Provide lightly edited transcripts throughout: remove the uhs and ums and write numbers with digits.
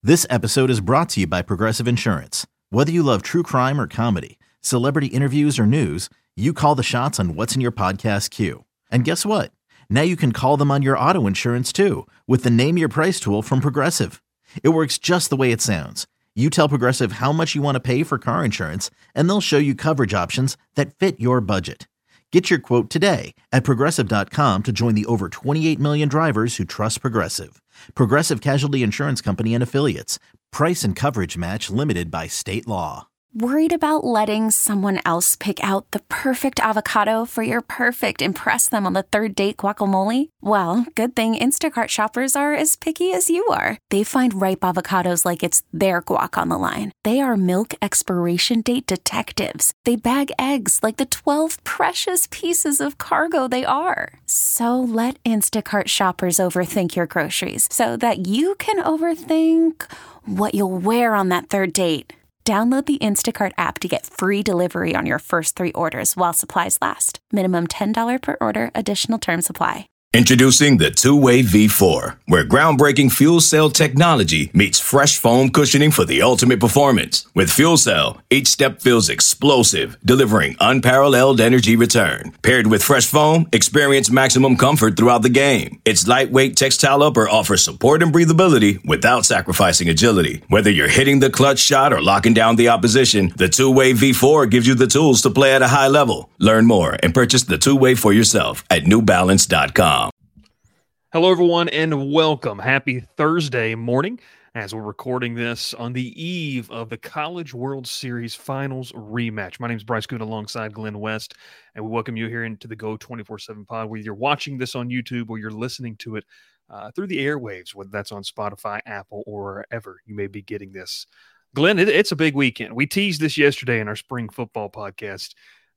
This episode is brought to you by Progressive Insurance. Whether you love true crime or comedy, celebrity interviews or news, you call the shots on what's in your podcast queue. And guess what? Now you can call them on your auto insurance too with the Name Your Price tool from Progressive. It works just the way it sounds. You tell Progressive how much you want to pay for car insurance, and they'll show you coverage options that fit your budget. Get your quote today at Progressive.com to join the over 28 million drivers who trust Progressive. Progressive Casualty Insurance Company and Affiliates. Price and coverage match limited by state law. Worried about letting someone else pick out the perfect avocado for your perfect impress them on the third date guacamole? Well, good thing Instacart shoppers are as picky as you are. They find ripe avocados like it's their guac on the line. They are milk expiration date detectives. They bag eggs like the 12 precious pieces of cargo they are. So let Instacart shoppers overthink your groceries so that you can overthink what you'll wear on that third date. Download the Instacart app to get free delivery on your first 3 orders while supplies last. Minimum $10 per order. Additional terms apply. Introducing the Two-Way V4, where groundbreaking fuel cell technology meets fresh foam cushioning for the ultimate performance. With fuel cell, each step feels explosive, delivering unparalleled energy return. Paired with fresh foam, experience maximum comfort throughout the game. Its lightweight textile upper offers support and breathability without sacrificing agility. Whether you're hitting the clutch shot or locking down the opposition, the Two-Way V4 gives you the tools to play at a high level. Learn more and purchase the Two-Way for yourself at newbalance.com. Hello, everyone, and welcome. Happy Thursday morning as we're recording this on the eve of the College World Series Finals rematch. My name is Bryce Coon alongside Glenn West, and we welcome you here into the Go 24/7 pod, whether you're watching this on YouTube or you're listening to it through the airwaves, whether that's on Spotify, Apple, or wherever you may be getting this. Glenn, it's a big weekend. We teased this yesterday in our spring football podcast.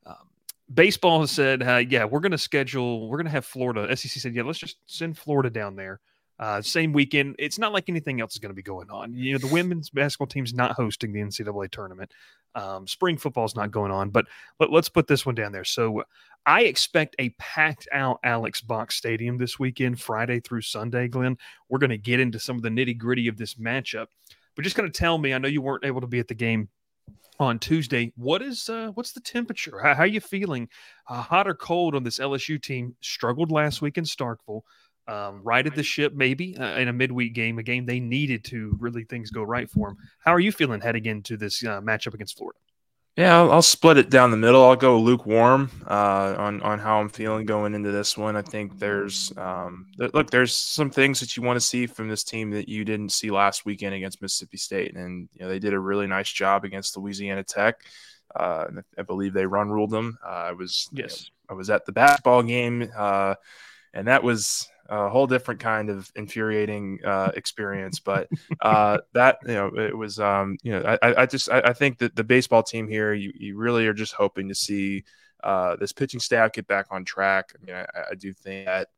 Baseball has said, we're going to have Florida. SEC said, let's just send Florida down there. Same weekend. It's not like anything else is going to be going on. You know, the women's basketball team's not hosting the NCAA tournament. Spring football's not going on, but let's put this one down there. So I expect a packed out Alex Box Stadium this weekend, Friday through Sunday, Glenn. We're going to get into some of the nitty gritty of this matchup, but just going to tell me, I know you weren't able to be at the game on Tuesday. What's the temperature? How are you feeling? Hot or cold on this LSU team? Struggled last week in Starkville. Righted the ship maybe in a midweek game, a game they needed to really things go right for them. How are you feeling heading into this matchup against Florida? Yeah, I'll split it down the middle. I'll go lukewarm on how I'm feeling going into this one. I think there's some things that you want to see from this team that you didn't see last weekend against Mississippi State, and they did a really nice job against Louisiana Tech. I believe they run ruled them. I was at the basketball game, and that was a whole different kind of infuriating experience, but it was I think that the baseball team here, you really are just hoping to see this pitching staff get back on track. I mean, I do think that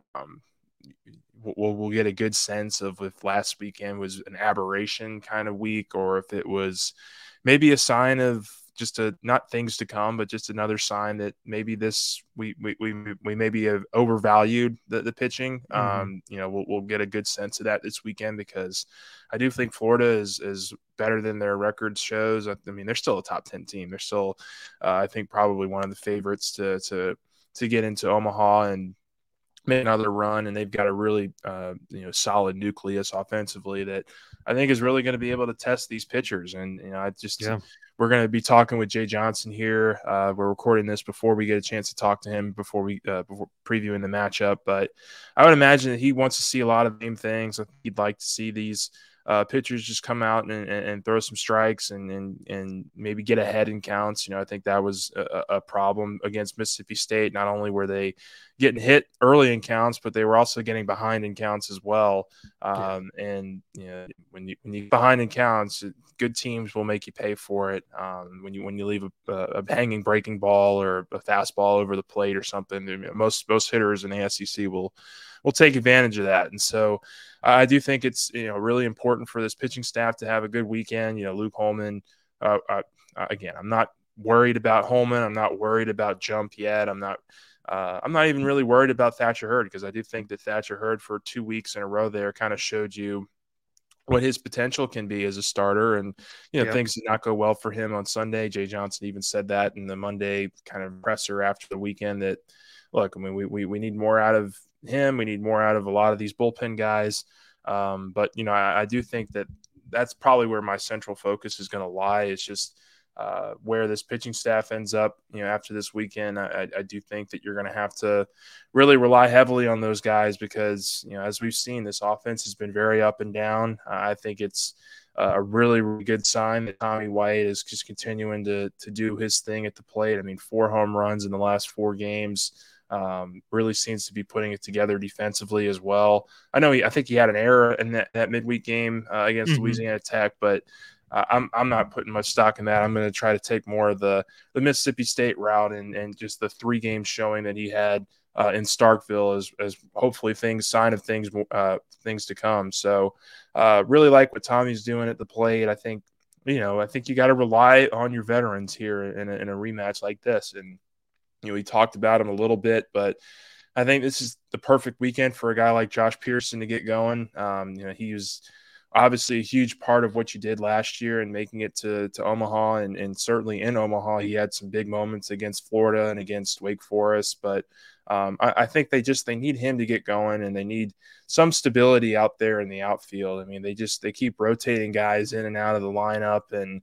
we'll get a good sense of if last weekend was an aberration kind of week, or if it was maybe a sign of just not things to come, but just another sign that maybe we maybe have overvalued the pitching. Mm-hmm. We'll get a good sense of that this weekend, because I do think Florida is better than their record shows. I mean, they're still a top 10 team. They're still, I think, probably one of the favorites to get into Omaha and make another run, and they've got a really solid nucleus offensively that I think is really going to be able to test these pitchers. And we're going to be talking with Jay Johnson here. We're recording this before we get a chance to talk to him before previewing the matchup, but I would imagine that he wants to see a lot of the same things. I think he'd like to see these pitchers just come out and throw some strikes and maybe get ahead in counts. I think that was a problem against Mississippi State. Not only were they getting hit early in counts, but they were also getting behind in counts as well. And when you get behind in counts, good teams will make you pay for it. When you leave a hanging breaking ball or a fastball over the plate or something, most hitters in the SEC will take advantage of that. And so I do think it's really important for this pitching staff to have a good weekend. Luke Holman. Again, I'm not worried about Holman. I'm not worried about Jump yet. I'm not even really worried about Thatcher Hurd, because I do think that Thatcher Hurd for 2 weeks in a row there kind of showed you what his potential can be as a starter. And, things did not go well for him on Sunday. Jay Johnson even said that in the Monday kind of presser after the weekend that, look, I mean, we need more out of him. We need more out of a lot of these bullpen guys. But, I do think that that's probably where my central focus is going to lie. It's just where this pitching staff ends up, after this weekend. I do think that you're going to have to really rely heavily on those guys because, as we've seen, this offense has been very up and down. I think it's a really, really good sign that Tommy White is just continuing to do his thing at the plate. I mean, 4 home runs in the last 4 games. Really seems to be putting it together defensively as well. I think he had an error in that midweek game against Louisiana Tech, but I'm not putting much stock in that. I'm going to try to take more of the Mississippi State route and just the 3 games showing that he had in Starkville as hopefully sign of things to come. So really like what Tommy's doing at the plate. I think you got to rely on your veterans here in a rematch like this. And we talked about him a little bit, but I think this is the perfect weekend for a guy like Josh Pearson to get going. He was obviously a huge part of what you did last year and making it to Omaha, and certainly in Omaha, he had some big moments against Florida and against Wake Forest. But I think they need him to get going, and they need some stability out there in the outfield. I mean, they keep rotating guys in and out of the lineup, and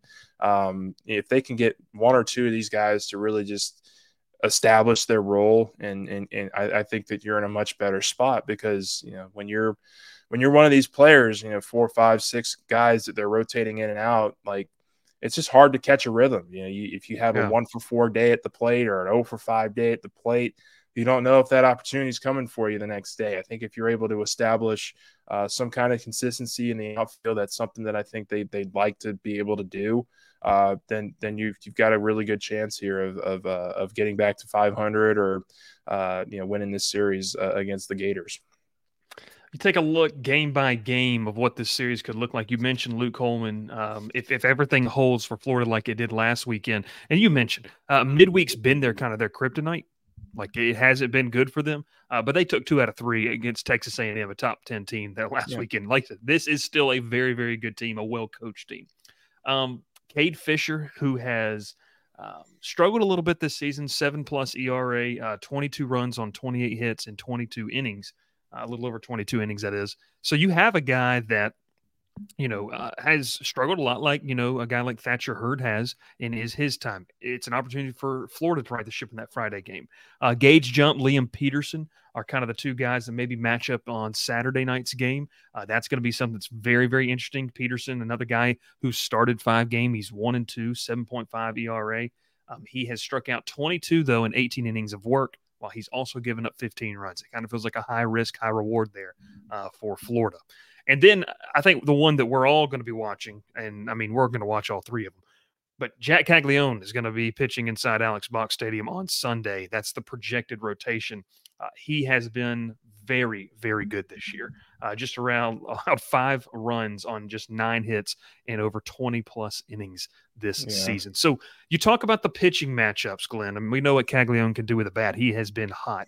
if they can get 1 or 2 of these guys to really just establish their role, and I think that you're in a much better spot because when you're one of these players, 4, 5, 6 guys that they're rotating in and out, like it's just hard to catch a rhythm. If you have a 1 for 4 day at the plate or an 0 for 5 day at the plate, you don't know if that opportunity is coming for you the next day. I think if you're able to establish some kind of consistency in the outfield, that's something that I think they'd like to be able to do. Then you've got a really good chance here of getting back to 500 or winning this series against the Gators. You take a look game by game of what this series could look like. You mentioned Luke Coleman. If everything holds for Florida like it did last weekend, and you mentioned midweek's been their kryptonite. Like it hasn't been good for them, but they took 2 out of 3 against Texas A&M, a top 10 team that last weekend. Like I said, this is still a very, very good team, a well-coached team. Cade Fisher, who has struggled a little bit this season, 7+ ERA, 22 runs on 28 hits in 22 innings, a little over 22 innings, that is. So you have a guy that, has struggled a lot like, a guy like Thatcher Hurd has in his time. It's an opportunity for Florida to right the ship in that Friday game. Gage Jump, Liam Peterson are kind of the 2 guys that maybe match up on Saturday night's game. That's going to be something that's very, very interesting. Peterson, another guy who started 5 games. He's 1-2, 7.5 ERA. He has struck out 22, though, in 18 innings of work, while he's also given up 15 runs. It kind of feels like a high risk, high reward there for Florida. And then I think the one that we're all going to be watching, and I mean, we're going to watch all 3 of them, but Jack Caglianone is going to be pitching inside Alex Box Stadium on Sunday. That's the projected rotation. He has been very, very good this year. Just around 5 runs on just 9 hits and over 20+ innings this season. So you talk about the pitching matchups, Glenn. I mean, we know what Caglianone can do with a bat. He has been hot.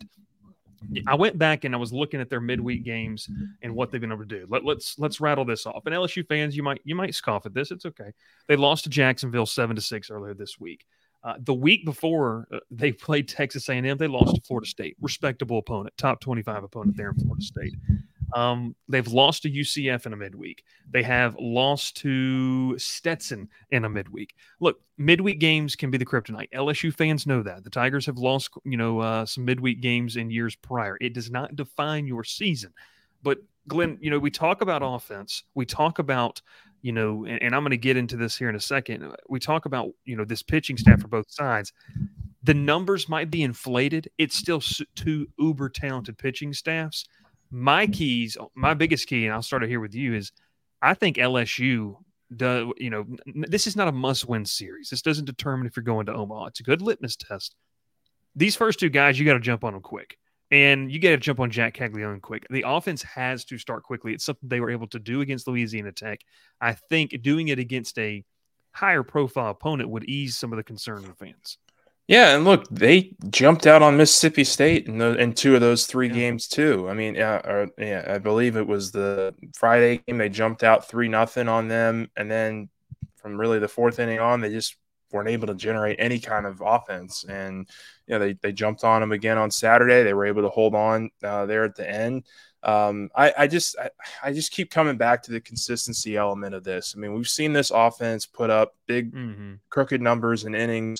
I went back and I was looking at their midweek games and what they've been able to do. Let's rattle this off. And LSU fans, you might scoff at this. It's okay. They lost to Jacksonville 7-6 earlier this week. The week before they played Texas A&M, they lost to Florida State. Respectable opponent, top 25 opponent there in Florida State. They've lost to UCF in a midweek. They have lost to Stetson in a midweek. Look, midweek games can be the kryptonite. LSU fans know that. The Tigers have lost, some midweek games in years prior. It does not define your season. But Glenn, we talk about offense. We talk about, and I'm going to get into this here in a second. We talk about, this pitching staff for both sides. The numbers might be inflated. It's still 2 uber talented pitching staffs. My biggest key, and I'll start it here with you, is I think LSU does, this is not a must-win series. This doesn't determine if you're going to Omaha. It's a good litmus test. These first 2 guys, you got to jump on them quick. And you got to jump on Jack Caglianone quick. The offense has to start quickly. It's something they were able to do against Louisiana Tech. I think doing it against a higher profile opponent would ease some of the concern of the fans. Yeah, and look, they jumped out on Mississippi State in 2 of those 3 games too. I mean, I believe it was the Friday game. They jumped out 3-0 on them, and then from really the 4th inning on, they just weren't able to generate any kind of offense. And they jumped on them again on Saturday. They were able to hold on there at the end. I just keep coming back to the consistency element of this. I mean, we've seen this offense put up big crooked numbers and innings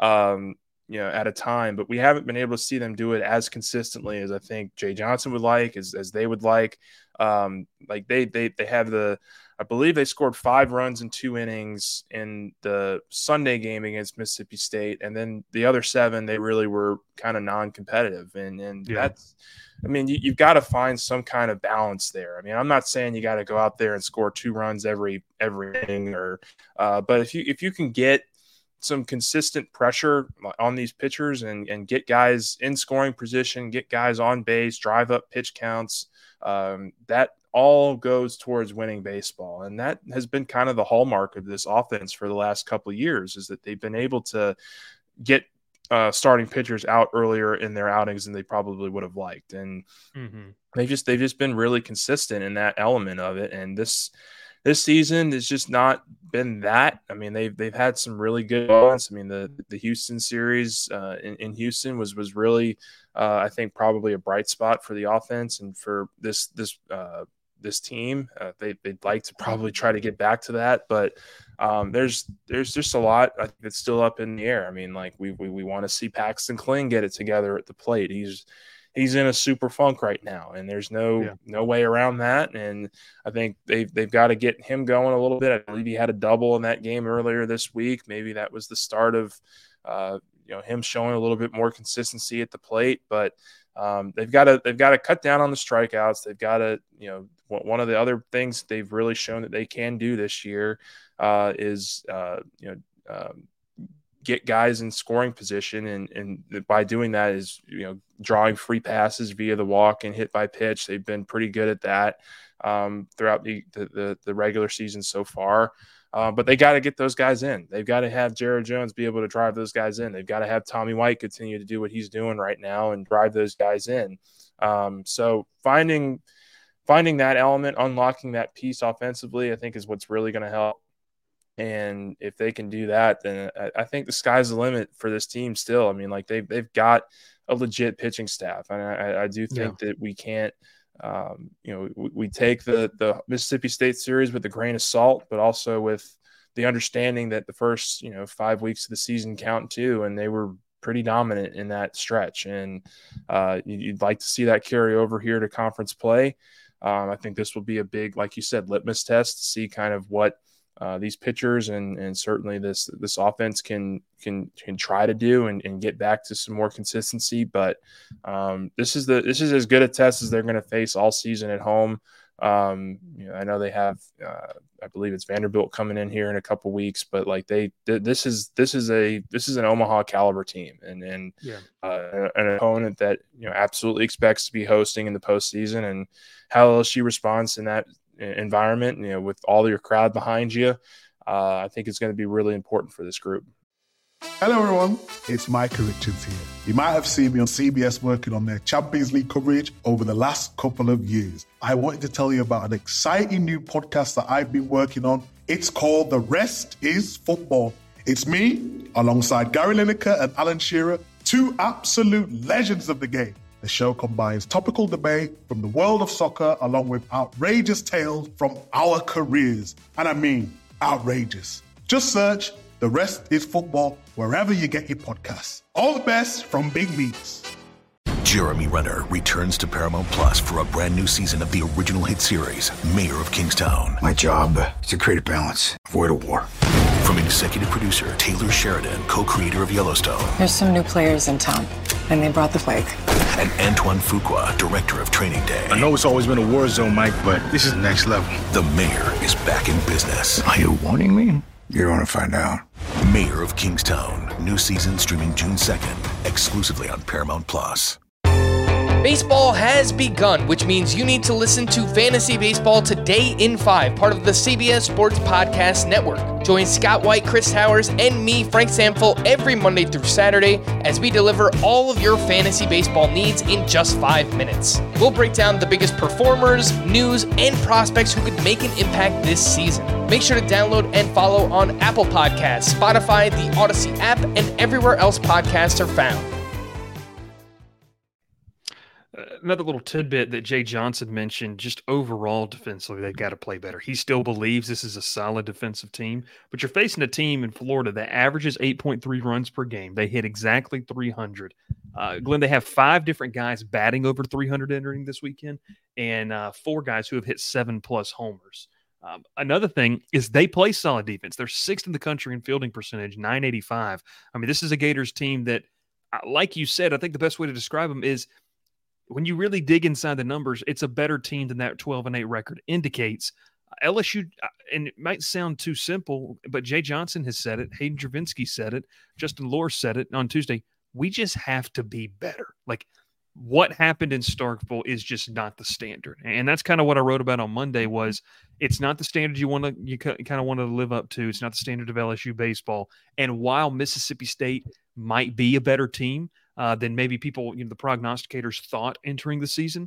at a time, but we haven't been able to see them do it as consistently as I think Jay Johnson would like, as they would like. Like they have I believe they scored 5 runs in 2 innings in the Sunday game against Mississippi State, and then the other 7 they really were kind of non-competitive, and that's. I mean, you've got to find some kind of balance there. I mean, I'm not saying you got to go out there and score 2 runs every inning, but if you can get some consistent pressure on these pitchers and get guys in scoring position, get guys on base, drive up pitch counts, that all goes towards winning baseball. And that has been kind of the hallmark of this offense for the last couple of years, is that they've been able to get starting pitchers out earlier in their outings than they probably would have liked. And they've just been really consistent in that element of it. And this season has just not been that. I mean, they've had some really good moments. I mean, the Houston series in Houston was really, I think, probably a bright spot for the offense and for this team. They'd like to probably try to get back to that, but there's just a lot that's still up in the air. I mean, like we want to see Paxton Kling get it together at the plate. He's in a super funk right now, and there's no way around that. And I think they've got to get him going a little bit. I believe he had a double in that game earlier this week. Maybe that was the start of him showing a little bit more consistency at the plate. But they've got to cut down on the strikeouts. They've got to one of the other things they've really shown that they can do this year is get guys in scoring position, and by doing that is drawing free passes via the walk and hit by pitch. They've been pretty good at that throughout the regular season so far. But they got to get those guys in. They've got to have Jared Jones be able to drive those guys in. They've got to have Tommy White continue to do what he's doing right now and drive those guys in. So finding that element, unlocking that piece offensively, I think is what's really going to help. And if they can do that, then I think the sky's the limit for this team still. I mean, like they've got a legit pitching staff. And I do think that we can't, we take the Mississippi State series with a grain of salt, but also with the understanding that the first, 5 weeks of the season count too. And they were pretty dominant in that stretch. And you'd like to see that carry over here to conference play. I think this will be a big, like you said, litmus test to see kind of what these pitchers and certainly this offense can try to do and get back to some more consistency. But this is as good a test as they're going to face all season at home. I know they have, I believe it's Vanderbilt coming in here in a couple weeks, but like this is an Omaha caliber team and an opponent that absolutely expects to be hosting in the postseason, and how LSU responds in that environment, with all your crowd behind you, I think it's going to be really important for this group. Hello everyone, it's Micah Richards here. You might have seen me on CBS working on their Champions League coverage over the last couple of years. I wanted to tell you about an exciting new podcast that I've been working on. It's called The Rest is Football. It's me, alongside Gary Lineker and Alan Shearer, 2 absolute legends of the game. The show combines topical debate from the world of soccer along with outrageous tales from our careers. And I mean outrageous. Just search The Rest is Football wherever you get your podcasts. All the best from Big Meats. Jeremy Renner returns to Paramount Plus for a brand new season of the original hit series, Mayor of Kingstown. My job is to create a balance, avoid a war. From executive producer Taylor Sheridan, co-creator of Yellowstone. There's some new players in town, and they brought the plague. And Antoine Fuqua, director of Training Day. I know it's always been a war zone, Mike, but this is next level. The Mayor is back in business. Are you warning me? You're going to find out. Mayor of Kingstown. New season streaming June 2nd, exclusively on Paramount Plus. Baseball has begun, which means you need to listen to Fantasy Baseball Today in 5, part of the CBS Sports Podcast Network. Join Scott White, Chris Towers, and me, Frank Samfel, every Monday through Saturday as we deliver all of your fantasy baseball needs in just 5 minutes. We'll break down the biggest performers, news, and prospects who could make an impact this season. Make sure to download and follow on Apple Podcasts, Spotify, the Odyssey app, and everywhere else podcasts are found. Another little tidbit that Jay Johnson mentioned, just overall defensively, they've got to play better. He still believes this is a solid defensive team, but you're facing a team in Florida that averages 8.3 runs per game. They hit exactly 300. Glenn, they have 5 different guys batting over 300 entering this weekend, and 4 guys who have hit 7+ homers. Another thing is they play solid defense. They're 6th in the country in fielding percentage, 985. I mean, this is a Gators team that, like you said, I think the best way to describe them is when you really dig inside the numbers, it's a better team than that 12-8 record indicates. LSU, and it might sound too simple, but Jay Johnson has said it. Hayden Travinski said it. Justin Lohr said it on Tuesday. We just have to be better. Like, what happened in Starkville is just not the standard. And that's kind of what I wrote about on Monday was it's not the standard you kind of want to live up to. It's not the standard of LSU baseball. And while Mississippi State might be a better team than maybe people, the prognosticators thought entering the season,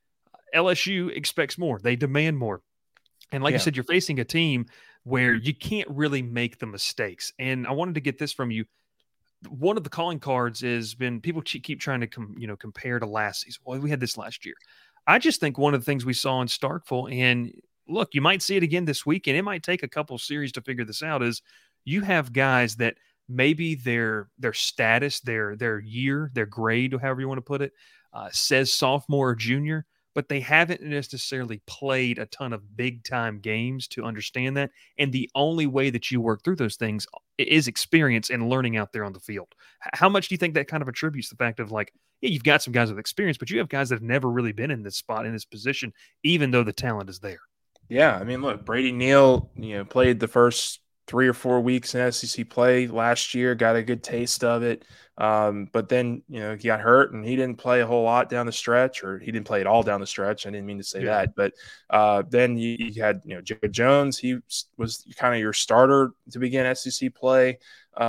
LSU expects more. They demand more. And like you said, you're facing a team where you can't really make the mistakes. And I wanted to get this from you. One of the calling cards has been people keep trying to compare to last season. Well, we had this last year. I just think one of the things we saw in Starkville, and look, you might see it again this week, and it might take a couple series to figure this out, is you have guys that maybe their status, their year, their grade, however you want to put it, says sophomore or junior, but they haven't necessarily played a ton of big-time games to understand that. And the only way that you work through those things is experience and learning out there on the field. How much do you think that kind of attributes the fact of, like, yeah, you've got some guys with experience, but you have guys that have never really been in this spot, in this position, even though the talent is there? Yeah, I mean, look, Brady Neal, played the first 3 or 4 weeks in SEC play last year, got a good taste of it. But then, he got hurt and he didn't play a whole lot down the stretch, or he didn't play it all down the stretch. I didn't mean to say that. But then you had, Jared Jones. He was kind of your starter to begin SEC play.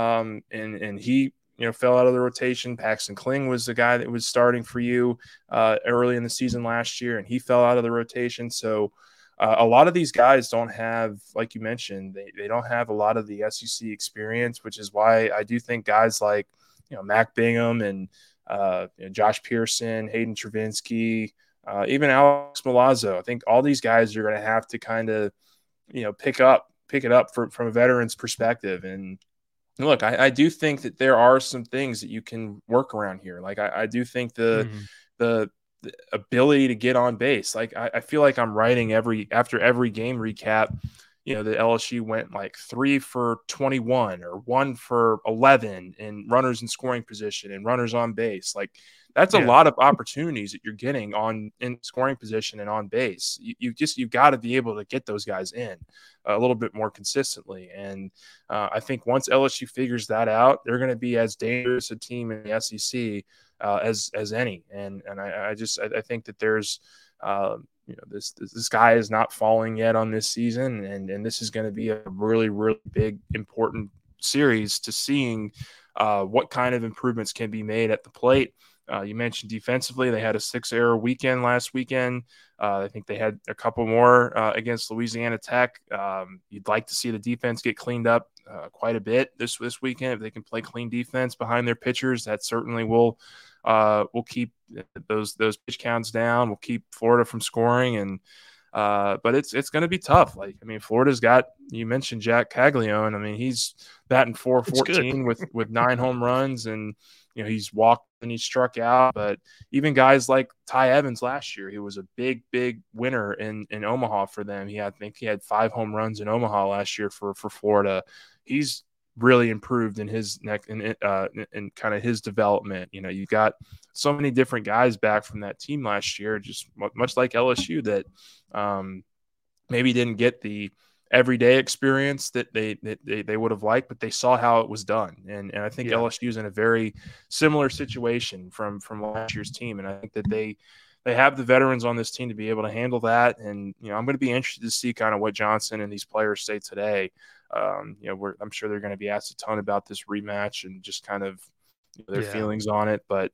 And he, fell out of the rotation. Paxton Kling was the guy that was starting for you early in the season last year, and he fell out of the rotation. So a lot of these guys don't have, like you mentioned, they don't have a lot of the SEC experience, which is why I do think guys like, Mac Bingham and Josh Pearson, Hayden Travinski, even Alex Milazzo. I think all these guys are going to have to kind of, pick it up from a veteran's perspective. And look, I do think that there are some things that you can work around here. Like I do think the ability to get on base. Like I feel like I'm writing after every game recap, the LSU went like 3 for 21 or 1 for 11 in runners in scoring position and runners on base. Like that's a lot of opportunities that you're getting in scoring position and on base. You've got to be able to get those guys in a little bit more consistently. And I think once LSU figures that out, they're going to be as dangerous a team in the SEC as any. And I think that there's, this guy is not falling yet on this season. And this is going to be a really, really big, important series to seeing what kind of improvements can be made at the plate. You mentioned defensively, they had a 6-error weekend last weekend. I think they had a couple more against Louisiana Tech. You'd like to see the defense get cleaned up quite a bit this weekend. If they can play clean defense behind their pitchers, that certainly will keep those pitch counts down. Will keep Florida from scoring, and but it's going to be tough. Like, I mean, Florida's got, you mentioned Jack Caglione. I mean, he's batting .414 with 9 home runs, and he's walked and he struck out. But even guys like Ty Evans last year, he was a big winner in Omaha for them. I think he had 5 home runs in Omaha last year for Florida. He's really improved in his neck and kind of his development. You've got so many different guys back from that team last year, just much like LSU, that maybe didn't get the everyday experience that they would have liked, but they saw how it was done. And I think LSU is in a very similar situation from last year's team. And I think that they have the veterans on this team to be able to handle that. And, I'm going to be interested to see kind of what Johnson and these players say today. I'm sure they're going to be asked a ton about this rematch and just kind of their feelings on it. But,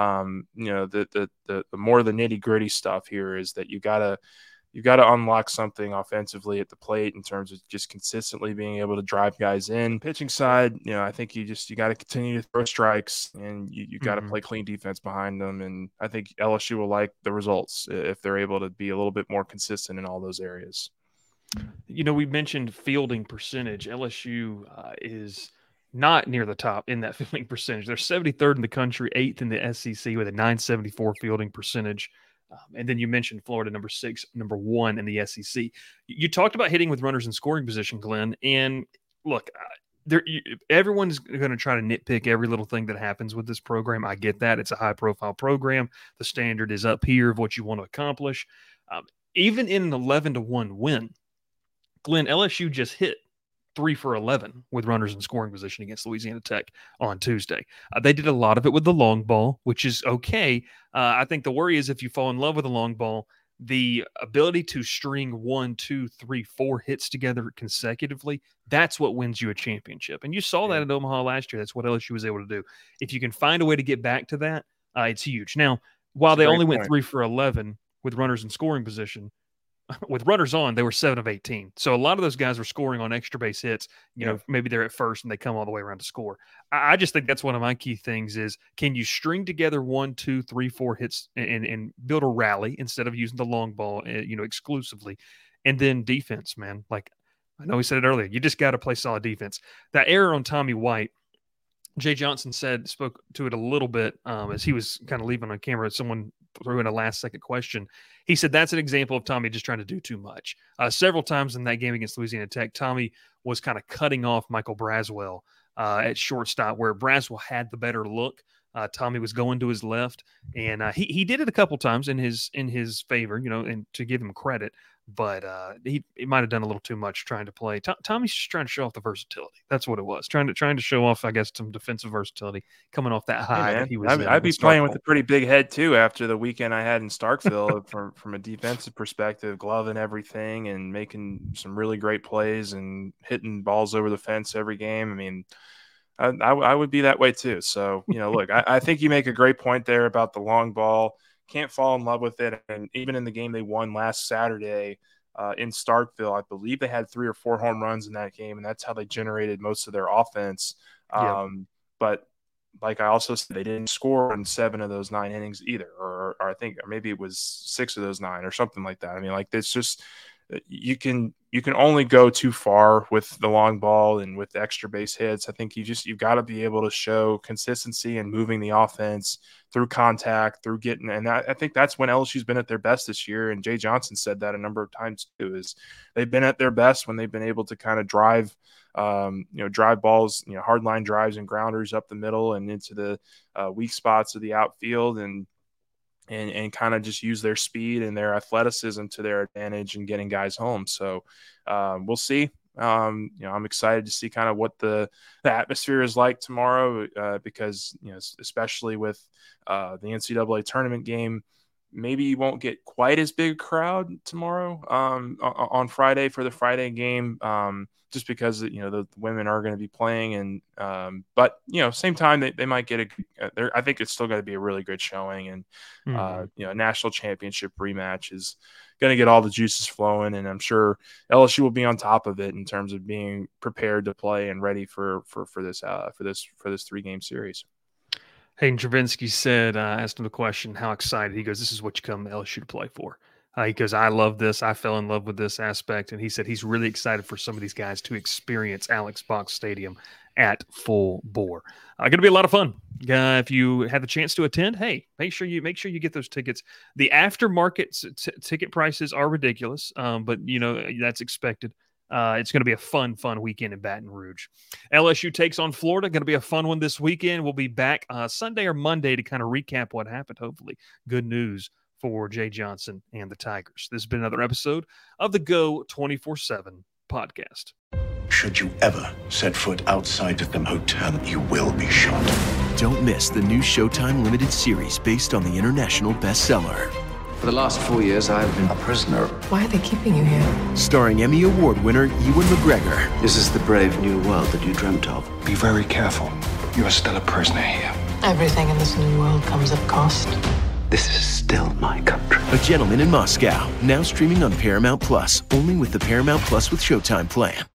the more the nitty gritty stuff here is that you've got to unlock something offensively at the plate in terms of just consistently being able to drive guys in. Pitching side, I think you got to continue to throw strikes, and you got to play clean defense behind them. And I think LSU will like the results if they're able to be a little bit more consistent in all those areas. We mentioned fielding percentage. LSU is not near the top in that fielding percentage. They're 73rd in the country, 8th in the SEC with a 974 fielding percentage. And then you mentioned Florida, number 6, number 1 in the SEC. You talked about hitting with runners in scoring position, Glenn. And look, everyone's going to try to nitpick every little thing that happens with this program. I get that. It's a high-profile program. The standard is up here of what you want to accomplish. Even in an 11-1 win, Glenn, LSU just hit 3 for 11 with runners in scoring position against Louisiana Tech on Tuesday. They did a lot of it with the long ball, which is okay. I think the worry is if you fall in love with the long ball, the ability to string 1, 2, 3, 4 hits together consecutively, that's what wins you a championship. And you saw that at Omaha last year. That's what LSU was able to do. If you can find a way to get back to that, it's huge. Now, while they only went 3 for 11 with runners in scoring position, with runners on, they were 7 of 18. So a lot of those guys were scoring on extra base hits. Maybe they're at first and they come all the way around to score. I just think that's one of my key things is, can you string together 1, 2, 3, 4 hits and build a rally instead of using the long ball, exclusively. And then defense, man. Like I know we said it earlier, you just got to play solid defense. That error on Tommy White, Jay Johnson spoke to it a little bit as he was kind of leaving on camera. Someone threw in a last-second question. He said that's an example of Tommy just trying to do too much. Several times in that game against Louisiana Tech, Tommy was kind of cutting off Michael Braswell at shortstop, where Braswell had the better look. Tommy was going to his left, and he did it a couple times in his favor, and to give him credit. But he might have done a little too much trying to play. Tommy's just trying to show off the versatility. That's what it was. Trying to show off, I guess, some defensive versatility coming off that high. Hey, that he was. I'd be playing with a pretty big head too after the weekend I had in Starkville from a defensive perspective, gloving everything and making some really great plays and hitting balls over the fence every game. I mean, I would be that way too. So look, I think you make a great point there about the long ball. Can't fall in love with it. And even in the game they won last Saturday in Starkville, I believe they had 3 or 4 home runs in that game, and that's how they generated most of their offense. But like I also said, they didn't score in 7 of those 9 innings either, or I think maybe it was 6 of those 9 or something like that. I mean, like, it's just you can only go too far with the long ball and with the extra base hits. I think you've got to be able to show consistency and moving the offense through contact, through getting, and I think that's when LSU's been at their best this year. And Jay Johnson said that a number of times too, is they've been at their best when they've been able to kind of drive balls, hard line drives and grounders up the middle and into the weak spots of the outfield, and kind of just use their speed and their athleticism to their advantage in getting guys home. So we'll see. I'm excited to see kind of what the atmosphere is like tomorrow because, especially with the NCAA tournament game, maybe you won't get quite as big a crowd tomorrow on Friday for the Friday game, just because the women are going to be playing, and but same time they might get I think it's still going to be a really good showing, and a national championship rematch is going to get all the juices flowing, and I'm sure LSU will be on top of it in terms of being prepared to play and ready for this 3-game series. Hayden Travinsky said, asked him the question, how excited? He goes, this is what you come to LSU to play for. He goes, I love this. I fell in love with this aspect. And he said he's really excited for some of these guys to experience Alex Box Stadium at full bore. Going to be a lot of fun. If you have the chance to attend, hey, make sure you get those tickets. The aftermarket ticket prices are ridiculous, but that's expected. It's going to be a fun weekend in Baton Rouge. LSU takes on Florida. Going to be a fun one this weekend. We'll be back Sunday or Monday to kind of recap what happened. Hopefully, good news for Jay Johnson and the Tigers. This has been another episode of the Go 24/7 podcast. Should you ever set foot outside of the hotel, you will be shot. Don't miss the new Showtime limited series based on the international bestseller. For the last 4 years, I've been a prisoner. Why are they keeping you here? Starring Emmy Award winner Ewan McGregor. This is the brave new world that you dreamt of. Be very careful. You are still a prisoner here. Everything in this new world comes at cost. This is still my country. A Gentleman in Moscow, now streaming on Paramount Plus, only with the Paramount Plus with Showtime plan.